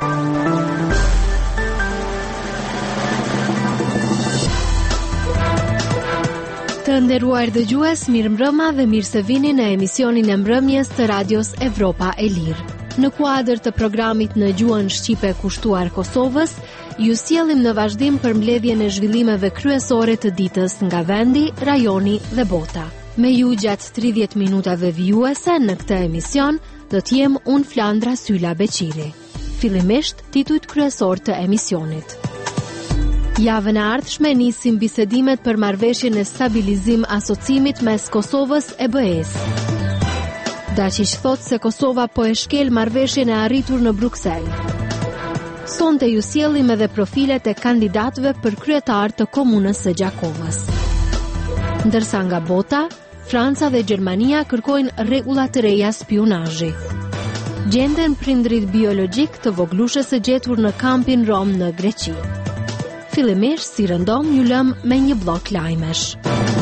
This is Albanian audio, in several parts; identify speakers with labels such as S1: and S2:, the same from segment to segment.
S1: Të nderuar dëgjues, mirëmbrëma dhe mirë se vini në emisionin e mbrëmjes të Radios Evropa e Lirë. Në kuadër të programit në gjuhën shqipe kushtuar Kosovës, ju sjellim në vazhdim për mbledhjen e zhvillimeve kryesore të ditës nga vendi, rajoni dhe bota. Me ju gjatë 30 minutave vijuese në këtë emision, do të jem unë Flandra Sylla Beqiri. Fillimisht, titujt kryesor të emisionit. Javën e ardhshme nisim bisedimet për marrëveshjen e stabilizim asocimit mes Kosovës e BE-s. Daqiq thot se Kosova po e shkel marrëveshjen e arritur në Bruksel. Sonte ju sjellim edhe profilet e kandidatëve për kryetar të komunës së Gjakovës. Ndërsa nga bota, Franca dhe Gjermania kërkojnë rregulla të reja spionazhi. Gjenden prindrit biologjik të voglushes së gjetur në kampin Rom në Greqi. Fillimisht, si rëndom, ju lëm me një blok lajmesh.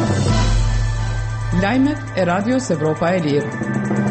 S2: Lajmet e Radios Evropa e Lirë.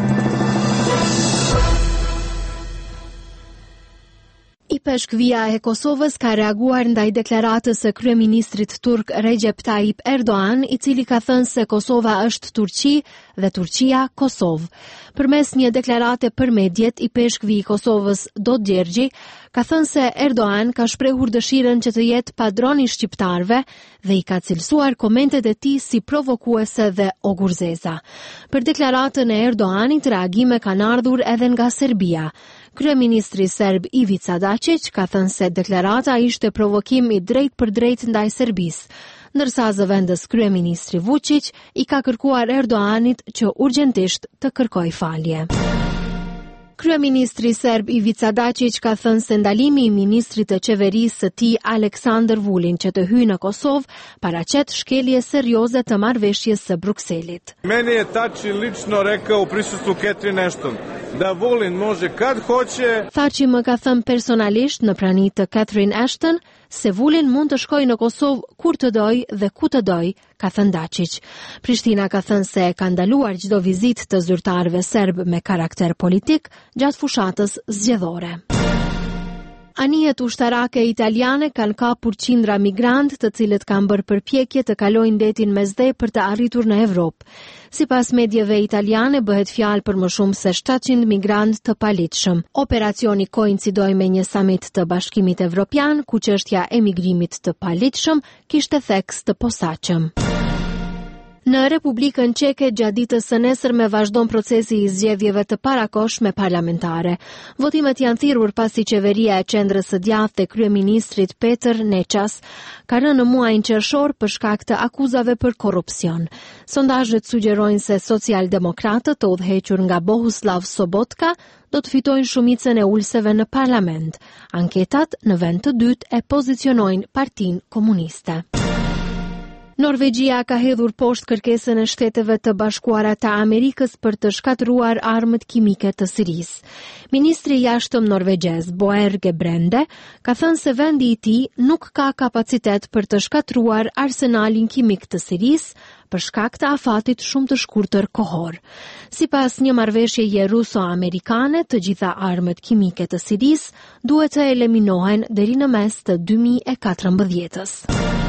S1: Peshkvia e Kosovës ka reaguar ndaj deklaratës së kryeministrit turk Recep Tayyip Erdogan, i cili ka thënë se Kosova është Turqi dhe Turqia Kosovë. Përmes një deklarate për mediet, i Peshkvi i Kosovës Dodjergji ka thënë se Erdogan ka shprehur dëshirën që të jetë padroni shqiptarëve dhe i ka cilësuar komentet e tij si provokuese dhe ogurzeza. Për deklaratën e Erdoganit, reagime kanë ardhur edhe nga Serbia. Kryeministri serb Ivica Dačić ka thënë se deklarata ishte provokim i drejt për drejt ndaj Serbisë, ndërsa zëvendës kryeministri Vučić i ka kërkuar Erdoganit që urgjentisht të kërkojë falje. Kryeministri serb Ivica Dačić ka thënë se ndalimi i ministrit të qeverisë së tij Aleksandar Vulin që të hyjë në Kosovë paraqet shkelje serioze të marrëveshjes së Brukselit.
S3: Meni je Tači lično rekao u prisustvu Catherine Ashton da Vulin može kad hoće.
S1: Thaçi më ka thënë personalisht në prani të Catherine Ashton se Vulin mund të shkojë në Kosovë kur të doj dhe ku të doj, ka thënë Dačić. Prishtina ka thënë se ka ndaluar çdo vizitë të zyrtarëve serb me karakter politik gjatë fushatës zgjedhore. Anijet ushtarake italiane kanë kapur qindra migrant të cilët kanë bërë përpjekje të kalojnë ndetin Mesdhe për të arritur në Evropë. Sipas medjeve italiane, bëhet fjalë për më shumë se 700 migrant të palitshëm. Operacioni koincidoi me një samit të Bashkimit Evropian, ku çështja e emigrimit të palitshëm kishte theks të posaçëm. Në Republikën Çeke, gjatë ditës së nesërme vazhdon procesi i zgjedhjeve të parakohshme parlamentare. Votimet janë thirrur pasi qeveria e qendrës së djathtë e kryeministrit Peter Neças ka rënë në muajin qershor për shkak të akuzave për korrupsion. Sondazhet sugjerojnë se socialdemokratët, të udhëhequr nga Bohuslav Sobotka, do të fitojnë shumicën e ulseve në parlament. Anketat në vend të dytë e pozicionojnë Partinë Komuniste. Norvegjia ka hedhur poshtë kërkesën e Shteteve të Bashkuara të Amerikës për të shkatëruar armët kimike të Sirisë. Ministri i jashtëm norvegjez Boerge Brende ka thënë se vendi i tij nuk ka kapacitet për të shkatëruar arsenalin kimik të Sirisë për shkak të afatit shumë të shkurtër kohor. Sipas një marrëveshjeje ruso-amerikane, të gjitha armët kimike të Sirisë duhet të eliminohen deri në mes të 2014-s.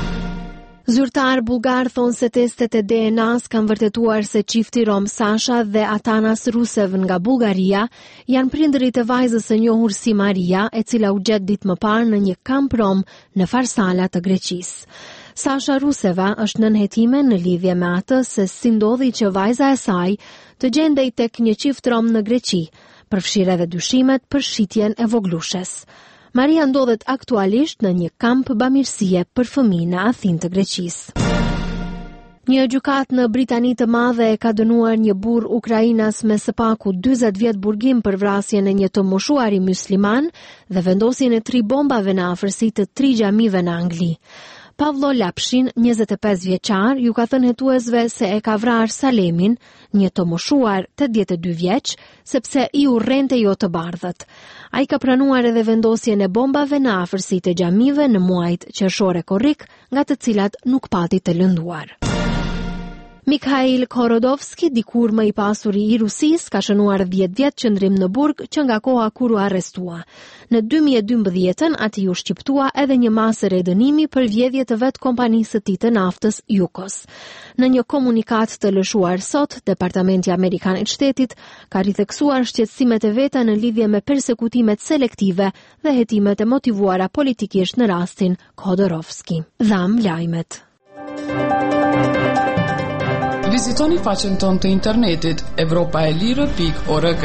S1: Zyrtar bulgar thonë se testet e DNA-s kanë vërtetuar se çifti rom Sasha dhe Atanas Rusev nga Bullgaria janë prindërit e vajzës së njohur si Maria, e cila u gjet ditë më parë në një kamp rom në Farsala të Greqisë. Sasha Ruseva është nën hetime në lidhje me atë se si ndodhi që vajza e saj të gjendej tek një çift rom në Greqi, përfshirë edhe dyshimet për shitjen e voglushes. Maria ndodhet aktualisht në një kamp bamirësie për fëmijë në Athinë të Greqisë. Një gjykatë në Britani të Madhe e ka dënuar një burr ukrainas me së paku 40 vjet burgim për vrasjen e një të moshuari musliman dhe vendosjen e 3 bombave në afërsi të 3 xhamive në Angli. Pavlo Lapshin, 25 vjeçar, ju ka thënë hetuesve se e ka vrarë Salemin, një të moshuar 82 vjeç, sepse i urrente jo të bardhët. Ai ka pranuar edhe vendosjen e bombave në afërsi të xhamive në muajt qershor e korrik, nga të cilat nuk pati të lënduar. Mikhail Khodorkovsky, dikur më i pasuri i Rusisë, ka shënuar 10 vjet qëndrim në burg që nga koha kur u arrestua. Në 2012 ati u shqiptua edhe një masë redënimi për vjedhje të vet kompanisë së tij të naftës Yukos. Në një komunikat të lëshuar sot, Departamenti Amerikan i Shtetit ka ritheksuar shqetësimet e veta në lidhje me persekutimet selektive dhe hetimet e motivuara politikisht në rastin Khodorkovsky. Dham lajmet.
S2: Vizitoni faqen tonë të internetit evropaelire.org.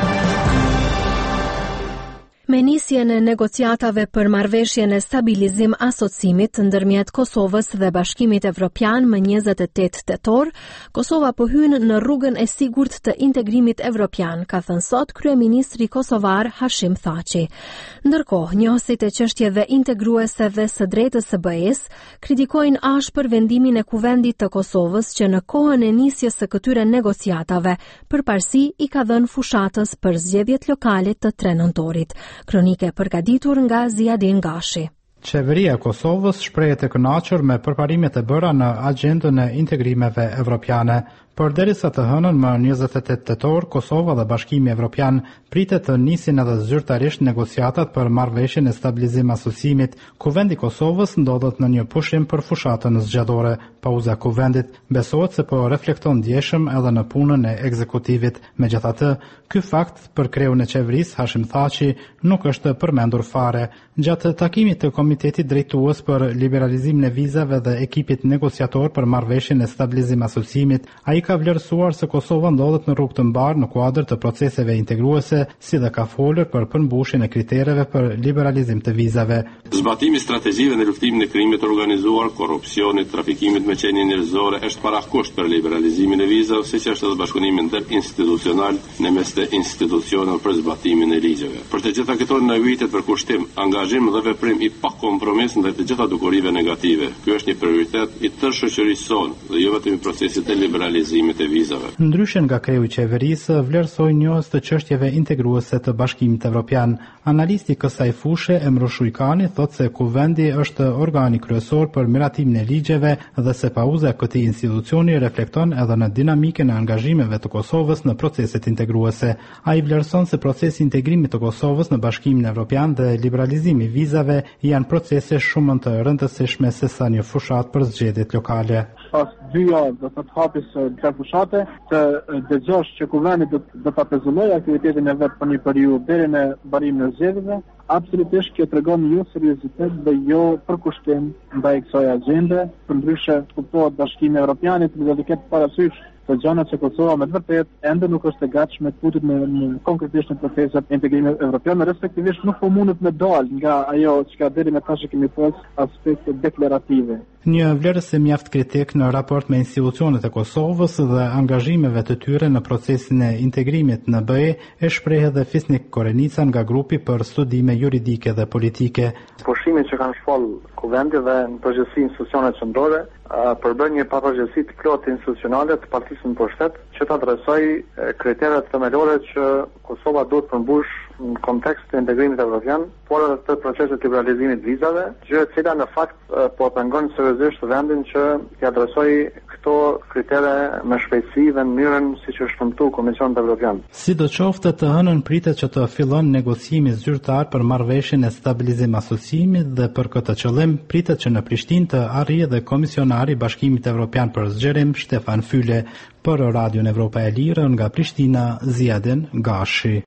S1: Me nisjen e negociatave për marrëveshjen e stabilizim asocimit ndërmjet Kosovës dhe Bashkimit Evropian më 28 tetor, Kosova po hyn në rrugën e sigurt të integrimit evropian, ka thënë sot kryeministri kosovar Hashim Thaçi. Ndërkohë, njohësit e çështjeve integruese dhe së drejtës së BE-s kritikojnë ashpër vendimin e Kuvendit të Kosovës që në kohën e nisjes së këtyre negociatave, përparësi i ka dhënë fushatës për zgjedhjet lokale të 3 nëntorit. Kronike përgatitur nga Ziadin Gashi.
S4: Qeveria e Kosovës shprehet e kënaqur me përparimet e bëra në agjendën e integrimeve evropiane. Përderisa të hënën më 28 tetor, Kosova dhe Bashkimi Evropian pritet të nisin edhe zyrtarisht negociatat për marrëveshjen e stabilizim asociimit. Kuvendi i Kosovës ndodhet në një pushim për fushatën zgjedhore. Pauza e kuvendit besohet se po reflekton ndjeshëm edhe në punën e ekzekutivit. Megjithatë, ky fakt për kreun e qeverisë Hashim Thaçi nuk është përmendur fare. Gjatë takimit të Komitetit Drejtues për liberalizimin e vizave dhe ekipit negociator për marrëveshjen e stabilizim asociimit, ai ka vlerësuar se Kosova ndodhet në rrugë të mbarë në kuadër të proceseve integruese, si dhe ka folur për përmbushjen e kritereve për liberalizim të vizave.
S5: Zbatimi i strategjive në luftimin e krimit të organizuar, korrupsionit, trafikimit me qenie njerëzore është parakusht për liberalizimin e vizave, siç është edhe bashkëpunimi interinstitucional në mes të institucioneve për zbatimin e ligjeve. Për të gjitha këto nevojitet për kushtim, angazhim dhe veprim i pakompromis ndaj të gjitha dukurive negative. Ky është një prioritet i tërë shoqërisë sonë dhe jo vetëm i procesit të liberalizimit e vizave.
S4: Ndryshe nga kreu i qeverisë, vlerësoi njohës të çështjeve integruese të Bashkimit Evropian. Analisti kësaj fushe, Emro Shujkani, thotë se Kuvendi është organi kryesor për miratimin e ligjeve dhe se pauza e këtij institucioni reflekton edhe në dinamikën e angazhimeve të Kosovës në proceset integruese. Ai vlerëson se procesi i integrimit të Kosovës në Bashkimin Evropian dhe liberalizimi i vizave janë procese shumë të rëndësishme sesa një fushat për zgjedhjet lokale.
S6: Pas 2 javë do të hapis 3 fushate, të dëgjosh që kuvendi do ta pezullojë aktivitetin e vet për një periudhë deri në barimin e zgjedhjeve, absolutisht kjo tregon jo seriozitet dhe jo përkushtim ndaj kësaj agjende. Përndryshe kuptohet Bashkimi Evropian do të ketë parasysh të gjërat që Kosova me të vërtetë ende nuk është e gatshme të futet në konkretisht në proceset integrimit evropian, respektivisht nuk po mundet me dalë nga ajo që deri më tash kemi pas aspekte deklarative.
S4: Një vlerësim mjaft kritik në raport me institucionet e Kosovës dhe angazhimeve të tyre në procesin e integrimit në BE e shpreh edhe Fisnik Korenica nga grupi për studime juridike dhe politike.
S7: Pushimet që kanë shpall kuvendi dhe në përgjithësi institucionet qendrore përbën një papërgjithësi të plotë institucionale të partisë në pushtet që të adresoj kriteret themelore që Kosova duhet përmbush në kontekst të integrimit evropian, por edhe të procesit liberalizimit vizave, gjë e cila në fakt po pengon seriozisht vendin që t'i adresoj këto kritere me shpejtësi dhe në mënyrën siç është shëmtuar Komisioni Evropian.
S4: Sidoqoftë të hënën pritet që të fillon negociimi zyrtar për marrëveshjen e stabilizim asociimit dhe për këtë qëllim pritet që në Prishtinë të arrijë edhe komisionari i Bashkimit Evropian për zgjerim Stefan Füle. Për Radion Evropa e Lirë nga Prishtina, Ziadin Gashi.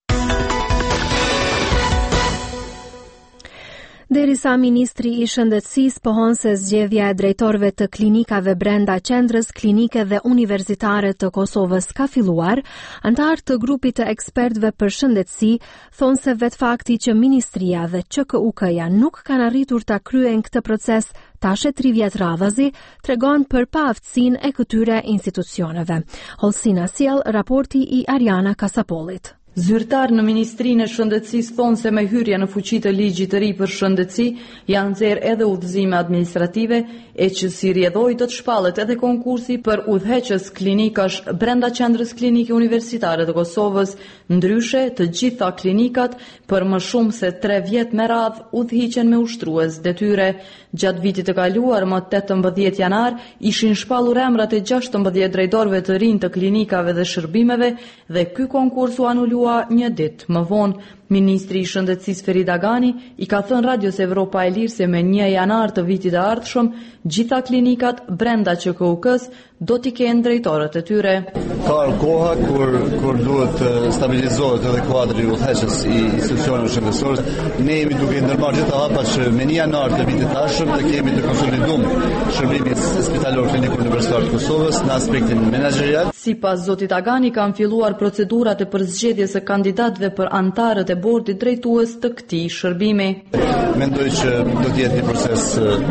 S1: Derisa ministri i shëndetësisë pohon se zgjedhja e drejtorëve të klinikave brenda qendrës klinike dhe universitare të Kosovës ka filluar, antarë të grupit të ekspertëve për shëndetësi thonë se vetë fakti që ministria dhe QKUK-ja nuk kanë arritur ta kryen këtë proces tashe 3 vjet radhazi tregon për paaftësinë e këtyre institucioneve. Holsina sjell raporti i Ariana Kasapolit.
S8: Zyrtar në Ministrinë e Shëndetësisë thonë se me hyrje në fuqi të ligjit të ri për shëndetësi janë nxjerrë edhe udhëzime administrative e që si rrjedhoi do të shpallet edhe konkursi për udhëheqës klinikash brenda Qendrës Klinike Universitare të Kosovës. Ndryshe, të gjitha klinikat për më shumë se 3 vjet me radhë udhëhiqen me ushtrues detyre. Gjatë vitit të kaluar, më 18 janar, ishin shpallur emrat e 16 drejtorëve të rinj të klinikave dhe shërbimeve dhe ky konkurs u anulua një ditë më vonë. Ministri i Shëndetësisë Ferit Agani i ka thënë Radios Evropa e Lirë se me 1 janar të vitit të ardhshëm, gjitha klinikat brenda QKUK-s do t'i kenë drejtorët e tyre.
S9: Ka koha kur duhet stabilizohet edhe kuadri udhëheqës i institucioneve shëndetësore. Ne jemi duke ndërmarrë gjitha hapat që me 1 janar të vitit të ardhshëm të kemi të konsoliduar shërbimin spitalor klinik universitar të Kosovës në aspektin menaxherial.
S8: Sipas zotit Agani kanë filluar procedurat e përzgjedhjes së kandidatëve për antarët e bordit drejtues të këtij shërbimi.
S9: Mendoj që do të jetë një proces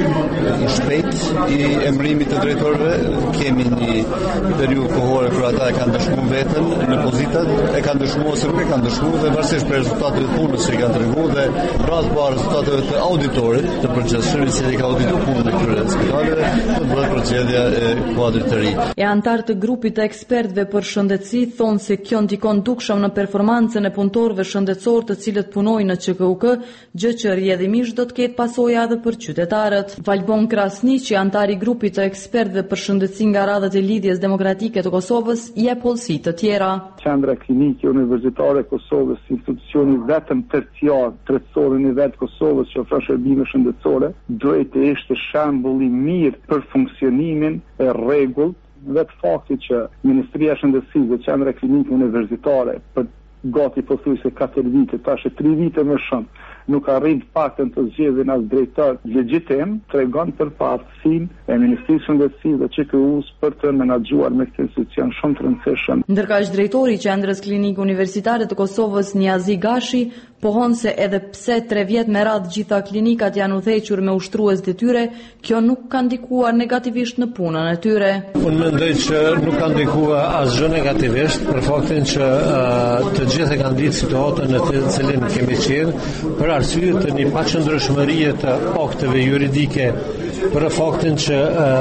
S9: i shpejt i emërimit të drejtorëve. Kemi një periudhë kohore kur ata e kanë dëshmuar veten në pozitat, e kanë dëshmuar ose nuk e kanë dëshmuar dhe varësisht për rezultatet e punës që i kanë treguar dhe radhë pa rezultateve të auditorit të përgjithshëm i cili ka audituar punën e këtyre spitaleve, do të bëhet procedja e kuadrit të ri.
S8: E antar të grupit të ekspertëve për shëndetësi thonë se kjo ndikon dukshëm në performancën e punëtorëve shëndetësor të cilët punojnë në QKUK, gjë që rrjedhimisht do të ketë pasoja edhe për qytetarët. Valbon Krasniqi, antari i grupit të ekspertëve për shëndetësi nga radhët e Lidhjes Demokratike të Kosovës, jep pollësi të tjera.
S6: Qendra Klinike Universitare e Kosovës, institucioni vetëm terciar tretësor në nivel të Kosovës që ofron shërbime shëndetësore, duhet të ishte shembull i mirë për funksionimin e rregullt. Vetë fakti që Ministria e Shëndetësisë dhe Qendra Klinike Universitare për gati pothuajse 4 vite, tash 3 vite më shumë, nuk arrin paktën të zgjedhin as drejtor legjitim, tregon për pavarësinë e Ministrisë së Shëndetësisë dhe QKU-s për të menaxhuar me këtë institucion shumë të rëndësishëm.
S8: Ndërkaq drejtori i Qendrës Klinike Universitare të Kosovës, Niazi Gashi, pohon se edhe pse 3 vjet me radhë gjitha klinikat janë udhëhequr me ushtrues detyre, kjo nuk ka ndikuar negativisht në punën e tyre.
S10: Unë mendoj që nuk ka ndikuar asgjë negativisht për faktin që të gjithë kanë ditë situatën në të cilin kemi qenë për arsye të një paqëndrueshmërie të akteve juridike, për faktin që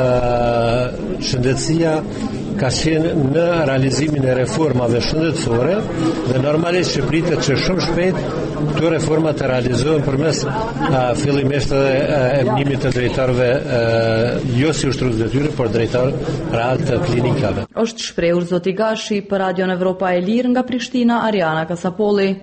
S10: shëndetësia ka qenë në realizimin e reformave shëndetësore dhe normalisht që pritet që shumë shpejt këto reforma të realizohen përmes fillimisht edhe emërimit të drejtorëve jo si ushtrues detyre, por drejtor real të klinikave.
S8: Është shprehur zoti Gashi për Radion Evropa e Lirë nga Prishtina, Ariana Kasapolli.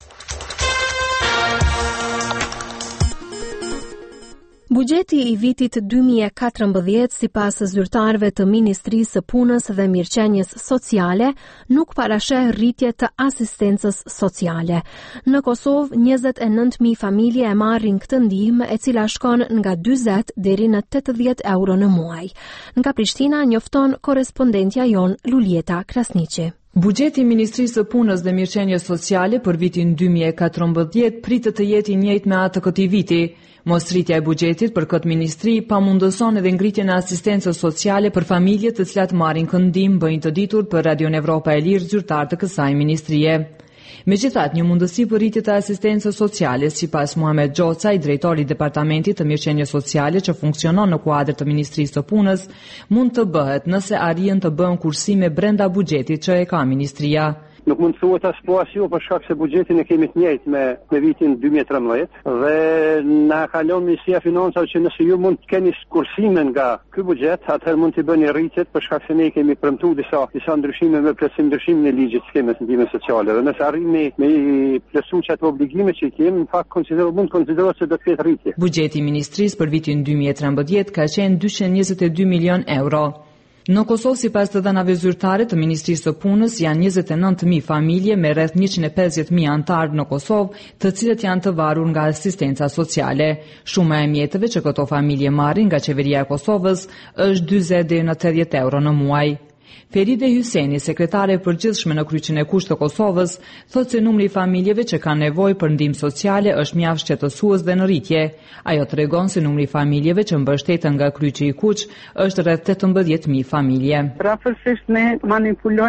S1: Buxheti i vitit 2014 sipas zyrtarëve të Ministrisë së Punës dhe Mirëqenies Sociale nuk parasheh rritje të asistencës sociale. Në Kosovë 29.000 familje e marrin këtë ndihmë, e cila shkon nga 40 deri në 80 euro në muaj. Nga Prishtina njofton korrespondentja jon Lulieta Krasniqi.
S11: Buxheti i Ministrisë së Punës dhe Mirëqenies Sociale për vitin 2014 pritet të jetë i njëjtë me atë të këtij viti. Mosrritja e buxhetit për këtë ministri pamundëson edhe ngritjen e asistencës sociale për familjet të cilat marrin ndihmë, bëjnë të ditur për Radion Evropa e Lirë zyrtar të kësaj ministrie. Megjithatë, një mundësi për rritje të asistencës sociale, sipas Muhamet Gjoca, i drejtori i Departamentit të Mirëqenies Sociale që funksionon në kuadër të Ministrisë së Punës, mund të bëhet nëse arrin të bëhen kursime brenda buxhetit që e ka ministria.
S12: Nuk mund të thuhet as po as jo për shkak se buxhetin e kemi të njëjtë me vitin 2013 dhe na kalon Ministria e Financave që nëse ju mund të keni kursime nga ky buxhet, atëherë mund të bëni rritjet për shkak se ne kemi premtuar disa ndryshime me plotësim ndryshimin e ligjit të skemës ndihmës sociale. Dhe nëse arrini me plotësuar çato obligime që kemi, në fakt mund konsiderohet se do të ketë rritje.
S11: Buxheti i ministrisë për vitin 2013 ka qenë 222 milion euro. Në Kosovë, sipas të dhënave zyrtare të Ministrisë së Punës, janë 29.000 familje me rreth 150.000 antarë në Kosovë, të cilët janë të varur nga asistenca sociale. Shuma e mjeteve që këto familje marrin nga qeveria e Kosovës është 40 deri në 80 euro në muaj. Feride Hyseni, sekretare e përgjithshme në Kryqin e Kuq të Kosovës, thotë se numri i familjeve që kanë nevojë për ndihmë sociale është mjaft shqetësues dhe në rritje. Ajo tregon se numri i familjeve që mbështeten nga Kryqi i Kuq është rreth 18.000 familje.
S13: Rafërsisht ne manipulojmë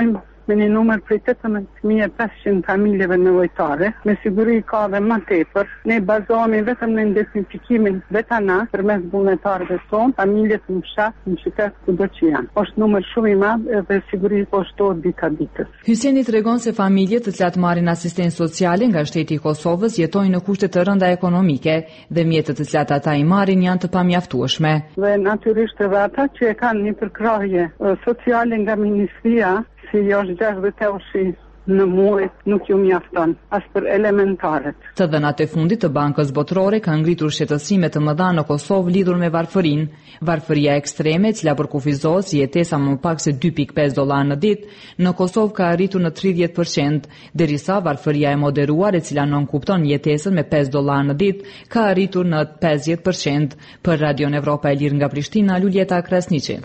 S13: me një numër prej 18.500 familjeve nevojtare, me siguri ka dhe më tepër. Ne bazohemi vetëm në identifikimin vetana përmes vullnetarëve tonë, familjet në fshat, në qytet kudo që janë. Është numër shumë i madh dhe siguri po shtohet dita ditës.
S11: Hysieni tregon se familjet të cilat marrin asistencë sociale nga shteti i Kosovës jetojnë në kushte të rënda ekonomike dhe mjetet të cilat ata i marrin janë të pamjaftueshme.
S13: Dhe natyrisht edhe ata që e kanë një përkrahje sociale nga ministria, si është 60 euro në muaj, nuk ju mjafton as për elementaret.
S11: Të dhënat e fundit të Bankës Botërore kanë ngritur shqetësime të mëdha në Kosovë lidhur me varfërinë. Varfëria ekstreme, e cila përkufizohet si jetesa më pak se $2.5 në ditë, në Kosovë ka arritur në 30%, derisa varfëria e moderuar, e cila nënkupton jetesën me $5 në ditë, ka arritur në 50%. Për Radion Evropa e Lirë nga Prishtina, Luljeta Krasniqi.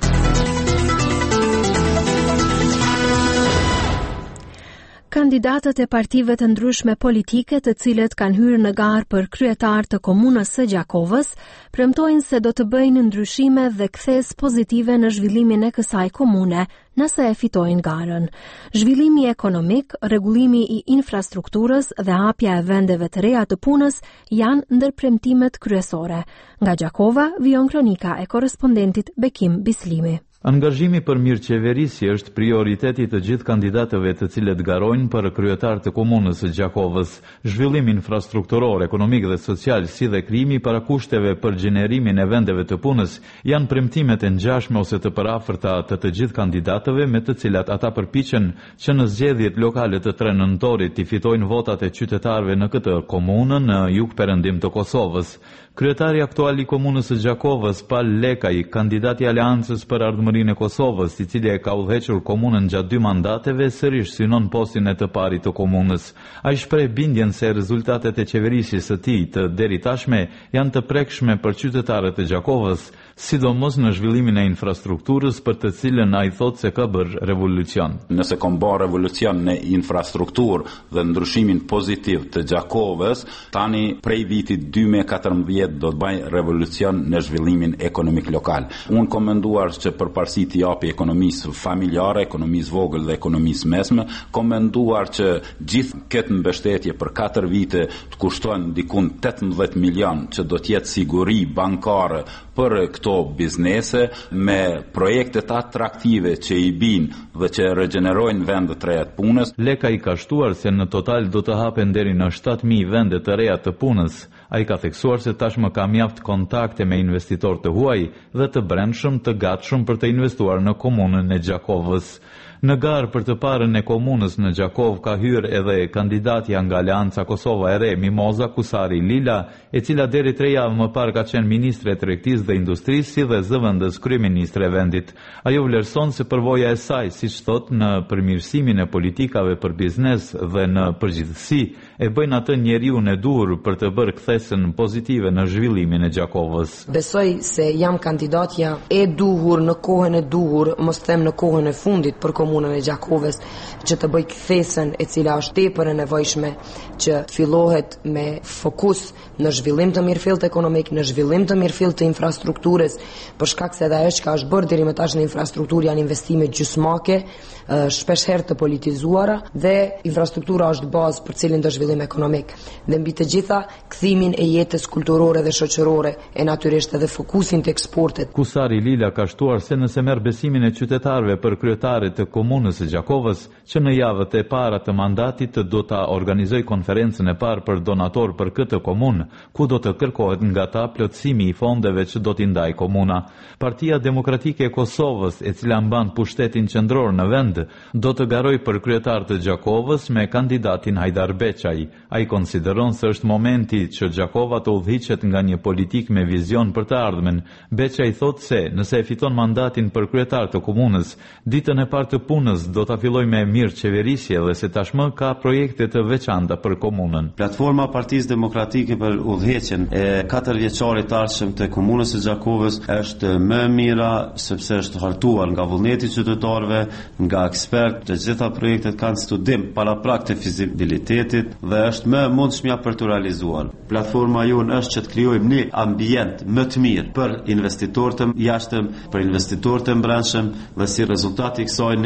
S1: Kandidatët e partive të ndryshme politike të cilët kanë hyrë në garë për kryetar të komunës së Gjakovës, premtojnë se do të bëjnë ndryshime dhe kthes pozitive në zhvillimin e kësaj komune, nëse e fitojnë garën. Zhvillimi ekonomik, rregullimi i infrastrukturës dhe hapja e vendeve të reja të punës janë ndër premtimet kryesore. Nga Gjakova vijon kronika e korrespondentit Bekim Bislimi.
S14: Angazhimi për mirëqeverisje është prioriteti të gjithë kandidatëve të cilët garojnë për kryetar të komunës së Gjakovës. Zhvillimi infrastrukturor, ekonomik dhe social, si dhe krijimi parakushteve për gjenerimin e vendeve të punës janë premtimet e ngjashme ose të përafërta të gjithë kandidatëve me të cilat ata përpiqen që në zgjedhjet lokale të 3 nëntorit të fitojnë votat e qytetarëve në këtë komunë në jugperëndim të Kosovës. Kryetari aktual i komunës së Gjakovës, Pal Lekaj, kandidati i Aleancës për Ardhmërinë e Kosovës, i cili e ka udhëhequr komunën gjatë 2 mandateve, sërish synon postin e të parit të komunës. Ai shpreh bindjen se rezultatet e qeverisjes së tij të deri tashme janë të prekshme për qytetarët e Gjakovës, sidomos në zhvillimin e infrastrukturës për të cilën ai thotë se ka bërë revolucion.
S15: Nëse ka bërë revolucion në infrastrukturë dhe ndryshimin pozitiv të Gjakovës, tani prej vitit 2014 do të bëjë revolucion në zhvillimin ekonomik lokal. Unë kam menduar që përparësi të japi ekonomisë familjare, ekonomisë vogël dhe ekonomisë mesme, kam menduar që gjithë këtë mbështetje për 4 vite të kushton dikun 18 milion që do të jetë siguri bankare për këto biznese me projektet atraktive që i binë dhe që regenerojnë vendet të reja të punës.
S14: Leka i ka shtuar se në total do të hapen deri në 7.000 vende të reja të punës. Ai ka theksuar se tashmë ka mjaft kontakte me investitorë të huaj dhe të brendshëm të gatshëm për të investuar në komunën e Gjakovës. Në garë për të parën e komunës në Gjakov ka hyrë edhe kandidatja nga Aleanca Kosova e Re, Mimoza Kusari Lila, e cila deri 3 javë më parë ka qenë ministre e tregtisë dhe industrisë si dhe zëvendës kryeministre e vendit. Ajo vlerëson se përvoja e saj, siç thotë, në përmirësimin e politikave për biznes dhe në përgjithësi e bëjnë atë njeriun e duhur për të bërë kthesën pozitive në zhvillimin e Gjakovës.
S16: Besoj se jam kandidatja e duhur në kohën e duhur, mos them në kohën e fundit për komunën e Gjakovës, që të bëj kthesën e cila është tepër e nevojshme që fillohet me fokus në zhvillim të mirëfillt ekonomik, në zhvillim të mirëfillt të infrastrukturës, për shkak se ajo që është bërë deri më tash në infrastrukturë janë investime gjysmake, shpesh herë të politizuara dhe infrastruktura është bazë për cilin të zhvillim ekonomik. Dhe mbi të gjitha, kthimin e jetës kulturore dhe shoqërore e natyrisht edhe fokusin të eksportet.
S14: Kusari Lila ka shtuar se nëse merr besimin e qytetarëve për kryetarit të komunës së Gjakovës, që në javët e para të mandatit do ta organizoj konferencën e parë për donator për këtë komunë, ku do të kërkohet nga ta plotësimi i fondeve që do t'i ndaj komuna. Partia Demokratike e Kosovës, e cila mban pushtetin qendror në vend, do të garoj për kryetar të Gjakovës me kandidatin Hajdar Beqaj. Ai konsideron se është momenti që Gjakova të udhëhiqet nga një politik me vizion për të ardhmen. Beqaj thotë se nëse e fiton mandatin për kryetar të komunës, ditën e parë të punës do ta fillojë me mirëqeverisje dhe se tashmë ka projekte të veçanta për komunën.
S17: Platforma Partisë Demokratike për udhëheqjen e 4 vjeçarit të ardhshëm të komunës së Gjakovës është më e mira sepse është hartuar nga vullneti i qytetarëve, nga ekspertë, të gjitha projektet kanë studim paraprak të fizibilitetit dhe është më e mundshmja për të realizuar. Platforma jonë është që të krijojmë një ambient më të mirë për investitorët e jashtëm, për investitorët e brendshëm dhe si rezultati i kësaj ne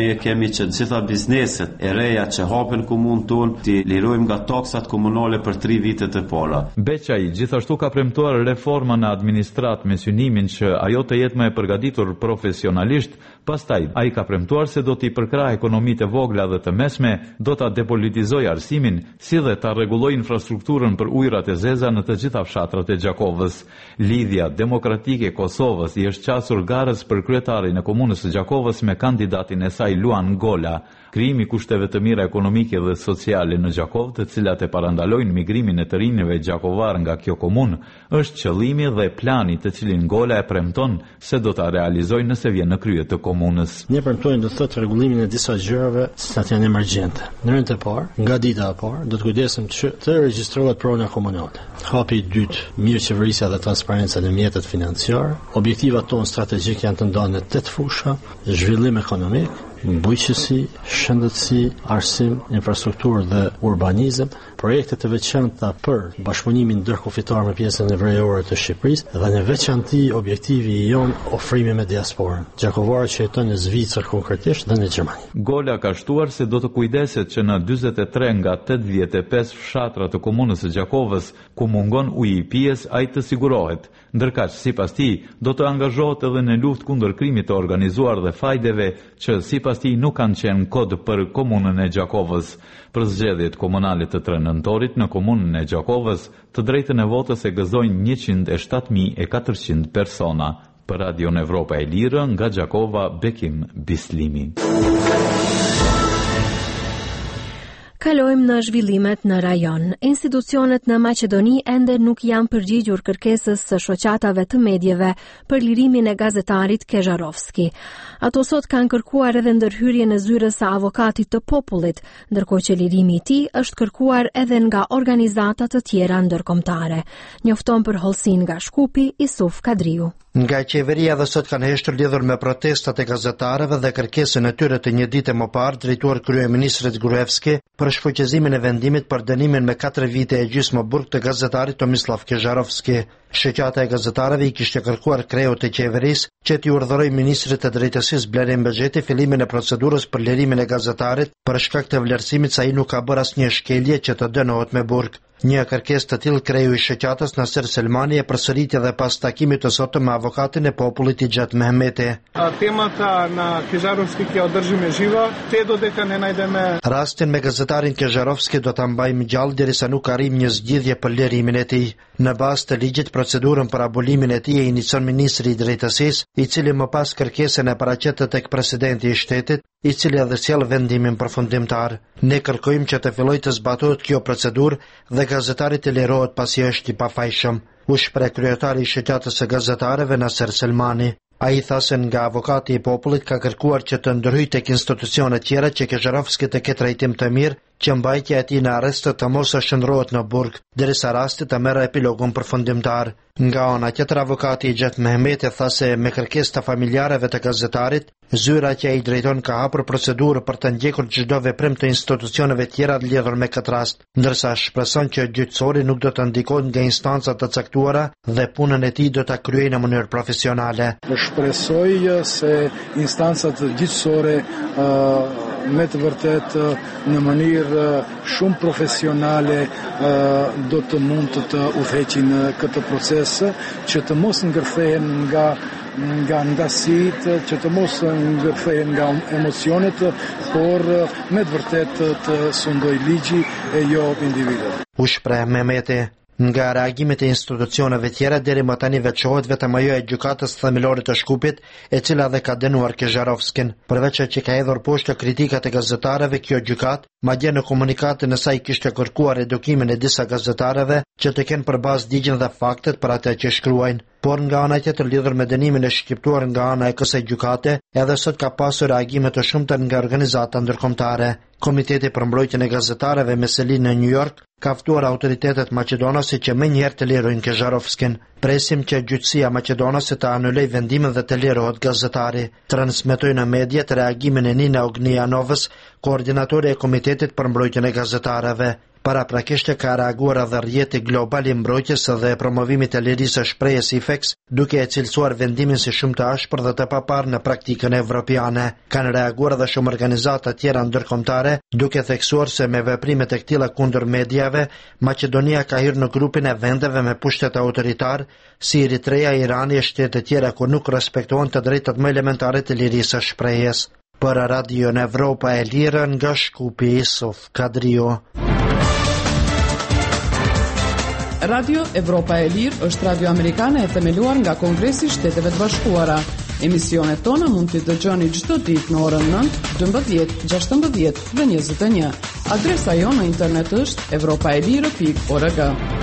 S17: Ne kemi që gjitha bizneset e reja që hapen komunë tonë t'i lirojmë nga taksat komunale për 3 vitet e para.
S14: Beqaj gjithashtu ka premtuar reforma në administratë me synimin që ajo të jetë më e përgatitur profesionalisht. Pastaj ai ka premtuar se do t'i përkrahë ekonomitë e vogla dhe të mesme, do ta depolitizojë arsimin, si dhe ta rregullojë infrastrukturën për ujërat e zeza në të gjitha fshatrat e Gjakovës. Lidhja Demokratike e Kosovës i është qasur garës për kryetarin e komunës së Gjakovës me kandidatin e saj Luan Gola. Krijimi i kushteve të mira ekonomike dhe sociale në Gjakovë, të cilat e parandalojnë migrimin e të rinjve gjakovar nga kjo komunë, është qëllimi dhe plani të cilin Gola e premton se do ta realizojë nëse vjen në krye të komunës.
S18: Ne premtojmë do të thotë rregullimin e disa gjërave që janë emergjente. Në rreth të parë, nga dita e parë, do të kujdesem që të regjistrohet prona komunale. Hapi i dytë, mirëqeverisja dhe transparenca në mjetet financiare. Objektivat tonë strategjike janë të ndarë në 8 fusha: zhvillim ekonomik, bujqësi, shëndetësi, arsim, infrastrukturë dhe urbanizëm, projekte të veçanta për bashkëpunimin ndërkufitar me pjesën hebrejore të Shqipërisë dhe në veçanti objektivi i jon ofrimi me diasporën, gjakovarët që jetojnë në Zvicër konkretisht dhe në Gjermani.
S14: Gola ka shtuar se do të kujdeset që në 43 nga 85 fshatra të komunës së Gjakovës ku mungon uji i pijes, ai të sigurohet, ndërkaq sipas tij do të angazhohet edhe në luftë kundër krimit të organizuar dhe fajdeve që sipas tij nuk kanë qenë kod për komunën e Gjakovës. Për zgjedhjet komunale të 3 nëntorit në komunën e Gjakovës, të drejtën e votës e gëzojnë 107.400 persona. Për Radion Evropa e Lirë, nga Gjakova, Bekim Bislimi.
S1: Kalojmë në zhvillimet në rajon. Institucionet në Maqedoni ende nuk janë përgjigjur kërkesës së shoqatave të medjeve për lirimin e gazetarit Kezharovski. Ato sot kanë kërkuar edhe ndërhyrjen e zyrës së avokatit të popullit, ndërkohë që lirimi i tij është kërkuar edhe nga organizata të tjera ndërkombëtare. Njofton për hollësin nga Shkupi Isuf Kadriu.
S19: Nga qeveria dhe sot kanë heshtur lidhur me protestat e gazetarëve dhe kërkesën e tyre të një dite më parë drejtuar kryeministrit Gruevski për shfuqizimin e vendimit për dënimin me 4 vite e gjysmë burg të gazetarit Tomislav Kezharovski. Shoqata e gazetarëve i kishte kërkuar kreut të qeverisë që t'i urdhërojë ministrit të drejtësisë Blerim Bexheti fillimin e procedurës për lirimin e gazetarit për shkak të vlerësimit se ai nuk ka bërë asnjë shkelje që të dënohet me burg. Një kërkesë të tillë kreu i shoqatës Nasir Selmani e përsëriti edhe pas takimit të sotëm me avokatin e popullit Ixhat Mehmeti.
S20: Темата на Kezharovski ќе одржиме жива, те додека не најдеме.
S19: Rastin me gazetarin Kezharovski do ta mbajmë gjallë derisa nuk arrijmë një zgjidhje për lirimin e tij. Në bazë të ligjit, procedurën për abolimin e tij e inicion ministri i drejtësisë, i cili më pas kërkesën e paraqetet tek presidenti i shtetit, i cili edhe sjell vendimin përfundimtar. Ne kërkojmë që të fillojë të zbatohet kjo procedurë dhe gazetarit të lirohet pasi është i pafajshëm, u shpreh kryetari i shoqatës së gazetarëve Nasir Selmani. Ai tha se nga avokati i popullit ka kërkuar që të ndërhyjë tek institucionet tjera që Kezharovski të ketë trajtim të mirë, që mbajtja e tij në arrest të mos shndrohet në burg, derisa rasti të merrë epilogun përfundimtar. Nga ana tjetër, avokati Ixhat Mehmeti tha se me kërkesë të familjarëve të gazetarit, zyra që ai drejton ka hapur procedurë për të ndjekur çdo veprim të institucioneve tjera lidhur me këtë rast, ndërsa shpreson që gjyqësori nuk do të ndikohet nga instancat të caktuara dhe punën e tij do ta kryejë në mënyrë profesionale.
S20: Shpresoj se instancat gjyqësore me të vërtet në mënyrë shumë profesionale do të mund të udhëheqin këtë proces, që të mos ngërthehen nga ndasit, që të mos ngërthehen nga emocionet, por me të vërtet të sundoj ligji e jo individët.
S19: U shpreh Mehmeti. Nga reagimet e institucioneve tjera deri më tani veçohet vetëm ajo e gjykatës themelore të Shkupit, e cila dhe ka dënuar Kezharovskin. Përveç që ka hedhur poshtë kritikat e gazetarëve, kjo gjykatë, madje në komunikatin e saj kishte kërkuar edukimin e disa gazetarëve që të kenë përbazë ligjin dhe faktet për atë që shkruajnë. Por nga ana tjetër, lidhur me dënimin e shqiptuar nga ana e kësaj gjykate, edhe sot ka pasur reagime të shumta nga organizata ndërkombëtare. Komiteti për mbrojtjen e gazetarëve me seli në New York ka ftuar autoritetet maqedonase që menjëherë të lirojnë Kezharovskin. Presim që gjyqësia maqedonase të anuloj vendimin dhe të lirohet gazetari. Transmetoi në mediat reagimin e Nina Ognianovës, koordinatori e Komitetit për mbrojtjen e gazetarëve. Paraprakisht ka reaguar edhe rrjeti global i mbrojtjes dhe promovimit të lirisë së shprehjes IFEX, duke e cilësuar vendimin si shumë të ashpër dhe të paparë në praktikën evropiane. Kanë reaguar edhe shumë organizata tjera ndërkombëtare, duke theksuar se me veprimet e këtilla kundër mediave, Maqedonia ka hyrë në grupin e vendeve me pushtet autoritar, si Eritrea, Irani e shtete tjera ku nuk respektohen të drejtat më elementare të lirisë së shprehjes. Për Radio në Evropa e Lirë, nga Shkupi, Isuf Kadrio.
S2: Radio Evropa e Lirë është radio amerikane e themeluar nga Kongresi i Shteteve të Bashkuara. Emisionet tona mund t'i dëgjoni çdo ditë në orën 9, 12, 16 dhe 21. Adresa jonë në internet është europaelire.org.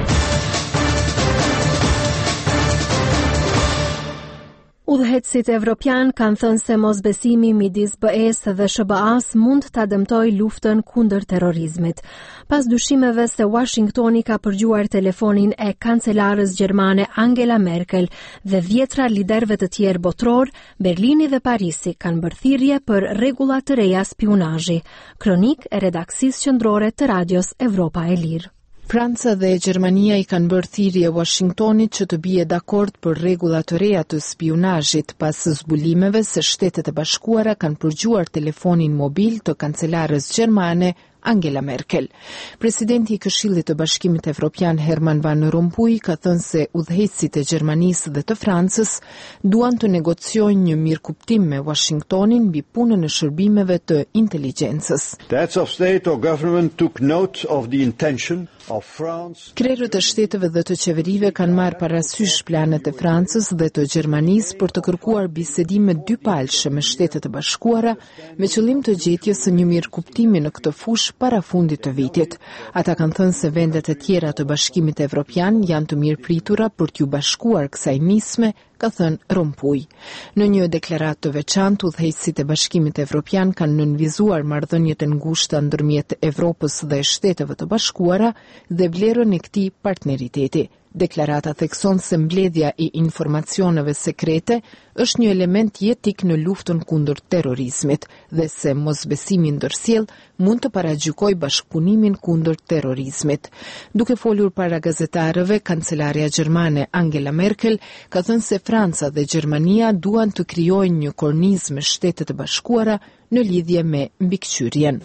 S1: Udhëheqësit evropian kanë thënë se mosbesimi midis BE-s dhe SBA-s mund ta dëmtojë luftën kundër terrorizmit. Pas dyshimeve se Washingtoni ka përgjuar telefonin e kancelarës gjermane Angela Merkel dhe 10 liderëve të tjerë botror, Berlini dhe Parisi kanë bërë thirrje për rregulla të reja spionazhi. Kronik e redaksisë qendrore të radios Evropa e Lirë.
S21: Franca dhe Gjermania i kanë bërë thirrje Washingtonit që të bie dakord për rregulla të reja të spionazhit pas zbulimeve se Shtetet e Bashkuara kanë përgjuar telefonin mobil të kancelarës gjermane Angela Merkel. Presidenti i Këshillit të Bashkimit Evropian Herman Van Rompuy ka thënë se udhëheqësit e Gjermanisë dhe të Francës duan të negociojnë një mirëkuptim me Washingtonin mbi punën e shërbimeve të inteligjencës.
S22: The heads of state or government took note of the intention of France.
S21: Krerët e shteteve dhe të qeverive kanë marrë parasysh planet e Francës dhe të Gjermanisë për të kërkuar bisedime dypalëshe me Shtetet e Bashkuara me qëllim të gjetjes së një mirëkuptimi në këtë fushë para fundit të vitit. Ata kanë thënë se vendet e tjera të Bashkimit Evropian janë të mirëpritura për t'ju bashkuar kësaj nisme, ka thënë Rompuy. Në një deklaratë të veçantë, udhëheqësit e Bashkimit Evropian kanë nënvizuar marrëdhëniet e ngushta ndërmjet Evropës dhe Shteteve të Bashkuara dhe vlerën e këtij partneriteti. Deklarata thekson se mbledhja i informacioneve sekrete është një element jetik në luftën kundër terrorizmit dhe se mosbesimi ndërsjell mund të paragjykojë bashkëpunimin kundër terrorizmit. Duke folur para gazetarëve, kancelarja gjermane Angela Merkel ka thënë se Franca dhe Gjermania duan të krijojnë një kornizë me Shtetet e Bashkuara në lidhje me mbikëqyrjen.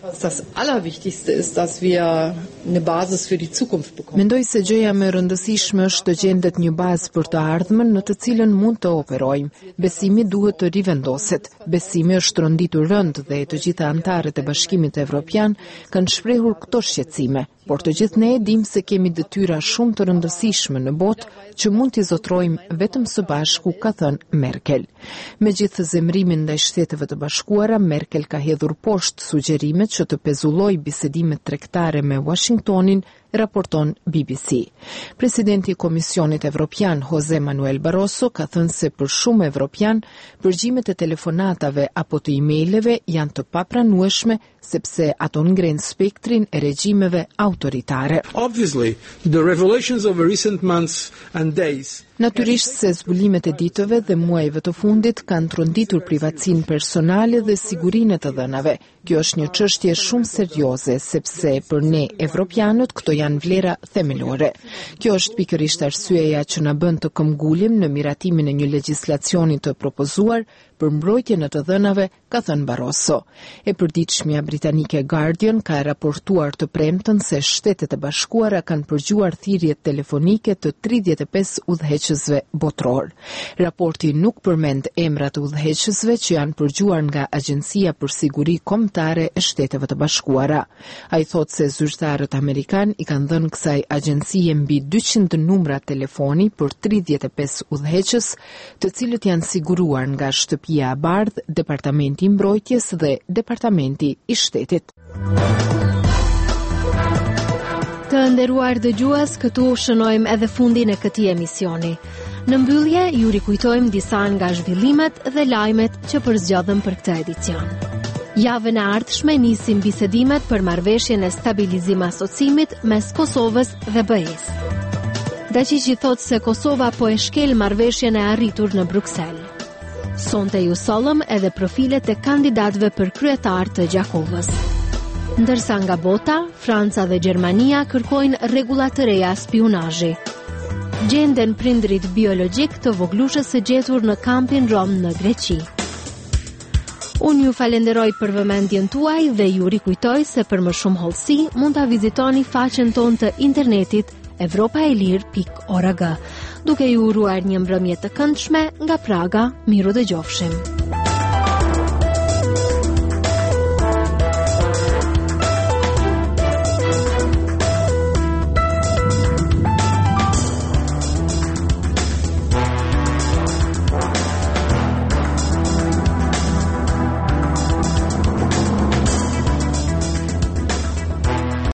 S21: Mendoj se gjëja më e rëndësishme është të gjendet një bazë për të ardhmen në të cilën mund të operojmë. Besimi duhet të rivendoset. Besimi është rënditur rënd dhe të gjitha antarët e Bashkimit Evropian kanë shprehur këto shqetësime, por të gjithë ne e dim se kemi detyra shumë të rëndësishme në botë që mund t'i zotrojmë vetëm së bashku, ka thënë Merkel. Me gjithë zemrimin ndaj Shteteve të Bashkuara, Merkel ka hedhur poshtë sugjerimet që të pezulloj bisedimet tregtare me Washingtonin, raporton BBC. Presidenti i Komisionit Evropian, Jose Manuel Barroso, ka thënë se për shumë evropian, përgjimet e telefonatave apo të emaileve janë të papranueshme sepse ato ngrenë spektrin e regjimeve autoritare.
S23: Obviously, the revelations of recent months and days
S21: Natyrisht se zbulimet e ditëve dhe muajve të fundit kanë tronditur privatësinë personale dhe sigurinë të dhënave. Kjo është një çështje shumë serioze, sepse për ne evropianët këto janë vlera themelore. Kjo është pikërisht arsyeja që na bën të këmbgulim në miratimin e një legjislacioni të propozuar për mbrojtjen e të dhënave, ka thënë Barroso. E përditshmja britanike Guardian ka raportuar të premtën se Shtetet e Bashkuara kanë përgjuar thirrjet telefonike të 35 udhëheqësve botror. Raporti nuk përmend emrat e udhëheqësve që janë përgjuar nga Agjencia për Siguri Kombëtare e Shteteve të Bashkuara. Ai thotë se zyrtarët amerikan i kanë dhënë kësaj agjencie mbi 200 numra telefoni për 35 udhëheqës, të cilët janë siguruar nga Shtëpia e Bardhë, Departamenti i Mbrojtjes dhe Departamenti i Shtetit.
S1: Të nderuar dëgjues, këtu shënojmë edhe fundin e këtij emisioni. Në mbyllje ju rikujtojmë disa nga zhvillimet dhe lajmet që përzgjodhëm për këtë edicion. Javën e ardhshme nisim bisedimet për marrëveshjen e stabilizim asocimit mes Kosovës dhe BE-s. Daqiqi thotë se Kosova po e shkel marrëveshjen e arritur në Bruksel. Sonte ju sollëm edhe profilet e kandidatëve për kryetar të Gjakovës. Ndërsa nga bota, Franca dhe Gjermania kërkojnë rregulla të reja spionazhi. Gjenden prindrit biologjik të voglushës së gjetur në kampin Rom në Greqi. Unë ju falenderoj për vëmendjen tuaj dhe ju rikujtoj se për më shumë hollësi mund ta vizitoni faqen tonë të internetit europaelir.org. Duke ju uruar një mbrëmje të këndshme nga Praga, miru dëgjofshim.